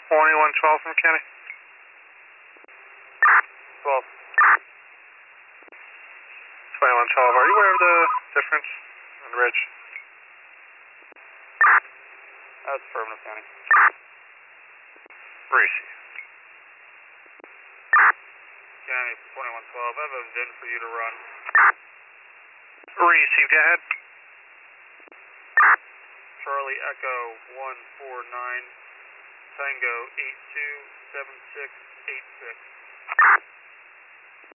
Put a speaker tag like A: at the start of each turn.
A: 2112 from County.
B: 12.
A: 2112, are you aware of the difference in ridge?
B: That's affirmative, County.
A: Receive.
B: County 2112, I have a VIN for you to run.
A: Receive, go ahead.
B: Charlie Echo 149, Tango 827686.